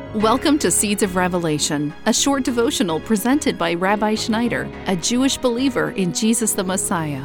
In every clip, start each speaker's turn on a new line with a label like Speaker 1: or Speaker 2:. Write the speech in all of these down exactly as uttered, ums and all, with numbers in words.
Speaker 1: Welcome to Seeds of Revelation, a short devotional presented by Rabbi Schneider, a Jewish believer in Jesus the Messiah.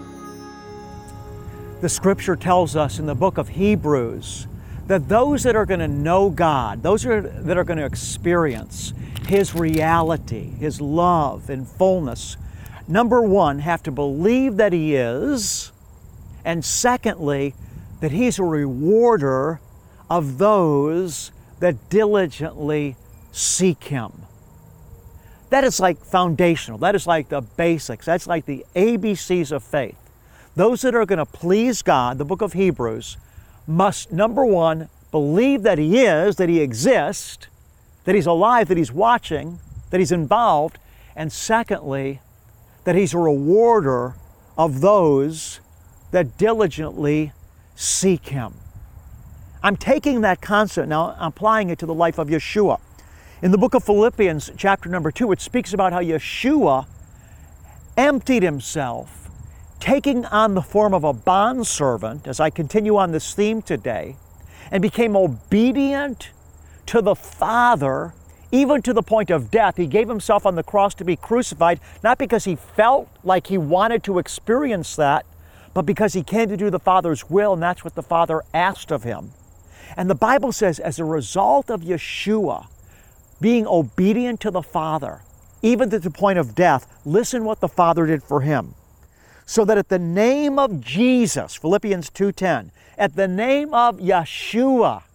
Speaker 2: The scripture tells us in the book of Hebrews that those that are going to know God, those are, that are going to experience His reality, His love and fullness, number one, have to believe that He is, and secondly, that He's a rewarder of those that diligently seek Him. That is like foundational. That is like the basics. That's like the A B Cs of faith. Those that are going to please God, the book of Hebrews, must, number one, believe that He is, that He exists, that He's alive, that He's watching, that He's involved, and secondly, that He's a rewarder of those that diligently seek Him. I'm taking that concept now, applying it to the life of Yeshua. In the book of Philippians, chapter number two, it speaks about how Yeshua emptied Himself, taking on the form of a bondservant, as I continue on this theme today, and became obedient to the Father, even to the point of death. He gave Himself on the cross to be crucified, not because He felt like He wanted to experience that, but because He came to do the Father's will, and that's what the Father asked of Him. And the Bible says, as a result of Yeshua being obedient to the Father, even to the point of death, listen what the Father did for Him. So that at the name of Jesus, Philippians two ten, at the name of Yeshua,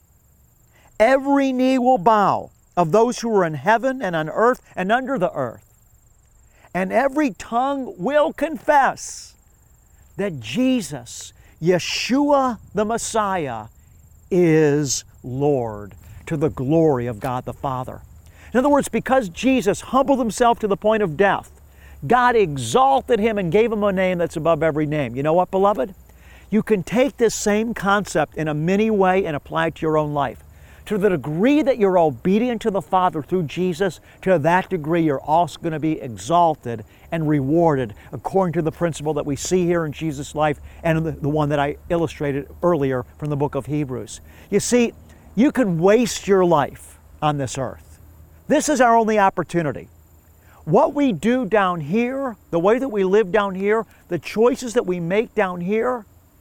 Speaker 2: every knee will bow of those who are in heaven and on earth and under the earth. And every tongue will confess that Jesus, Yeshua the Messiah, is Lord, to the glory of God the Father. In other words, because Jesus humbled Himself to the point of death, God exalted Him and gave Him a name that's above every name. You know what, beloved? You can take this same concept in a mini way and apply it to your own life. To the degree that you're obedient to the Father through Jesus, to that degree you're also going to be exalted and rewarded according to the principle that we see here in Jesus' life and the, the one that I illustrated earlier from the book of Hebrews. You see, you can waste your life on this earth. This is our only opportunity. What we do down here, the way that we live down here, the choices that we make down here,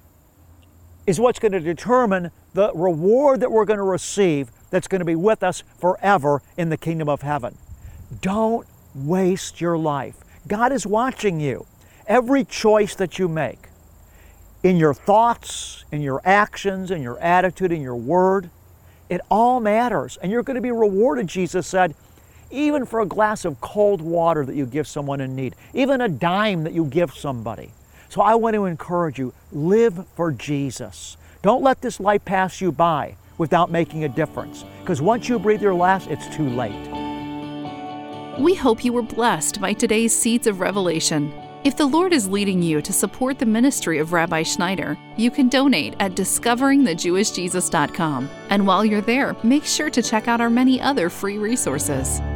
Speaker 2: is what's going to determine the reward that we're going to receive that's going to be with us forever in the kingdom of heaven. Don't waste your life. God is watching you. Every choice that you make, in your thoughts, in your actions, in your attitude, in your word, it all matters. And you're going to be rewarded, Jesus said, even for a glass of cold water that you give someone in need, even a dime that you give somebody. So I want to encourage you, live for Jesus. Don't let this life pass you by without making a difference, because once you breathe your last, it's too late.
Speaker 1: We hope you were blessed by today's Seeds of Revelation. If the Lord is leading you to support the ministry of Rabbi Schneider, you can donate at discovering the jewish jesus dot com. And while you're there, make sure to check out our many other free resources.